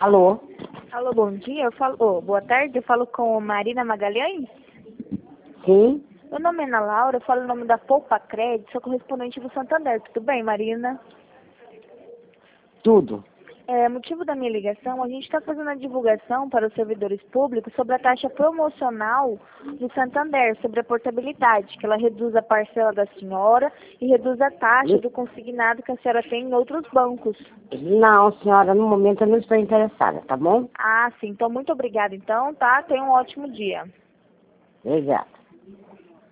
Alô? Alô, bom dia. Boa tarde. Eu falo com Marina Magalhães. Sim? Meu nome é Ana Laura. Eu falo em nome da Poupa Crédito. Sou correspondente do Santander. Tudo bem, Marina? Tudo. Motivo da minha ligação, a gente está fazendo a divulgação para os servidores públicos sobre a taxa promocional do Santander, sobre a portabilidade, que ela reduz a parcela da senhora e reduz a taxa do consignado que a senhora tem em outros bancos. Não, senhora, no momento eu não estou interessada, tá bom? Ah, sim. Então, muito obrigada, então, tá? Tenha um ótimo dia. Obrigada.